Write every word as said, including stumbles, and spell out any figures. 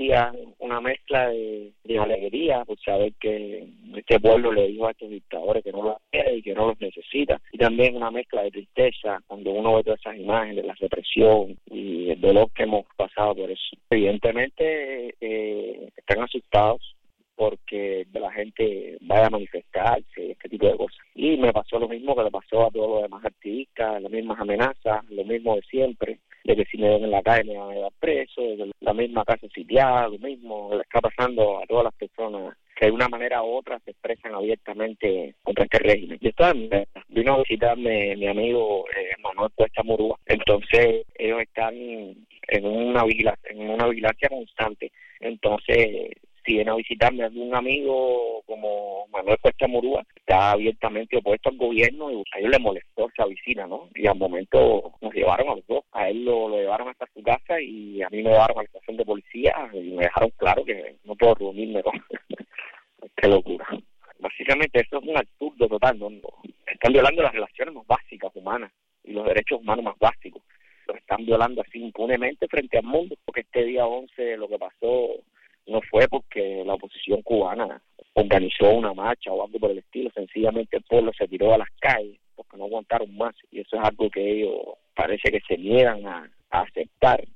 sentía una mezcla de, de alegría por saber que este pueblo le dijo a estos dictadores que no los quiere y que no los necesita, y también una mezcla de tristeza cuando uno ve todas esas imágenes, la represión y el dolor que hemos pasado por eso. Evidentemente eh, están asustados porque la gente vaya a manifestarse, este tipo de cosas. Y me pasó lo mismo que le pasó a todos los demás activistas, las mismas amenazas, lo mismo de siempre, de que si me ven en la calle me van a llevar preso, de la misma casa sitiada, lo mismo le está pasando a todas las personas que de una manera u otra se expresan abiertamente contra este régimen. Y esto vino a visitarme mi amigo eh, Manuel Cuesta Murúa. Entonces ellos están en una vigilancia, en una vigilancia constante. Entonces si viene a visitarme algún amigo como Manuel Cuesta Murúa, está abiertamente opuesto al gobierno y a ellos les molestó esa visita, ¿no? Y al momento nos llevaron a los dos. A él lo, lo llevaron hasta su casa y a mí me llevaron a la estación de policía y me dejaron claro que no puedo reunirme con... ¡Qué locura! Básicamente eso es un absurdo total, ¿no? Están violando las relaciones más básicas humanas y los derechos humanos más básicos. Los están violando así impunemente frente al mundo, porque este día once lo que pasó no fue porque la oposición cubana organizó una marcha o algo por el estilo, sencillamente el pueblo se tiró a las calles porque no aguantaron más, y eso es algo que ellos parece que se niegan a, a aceptar.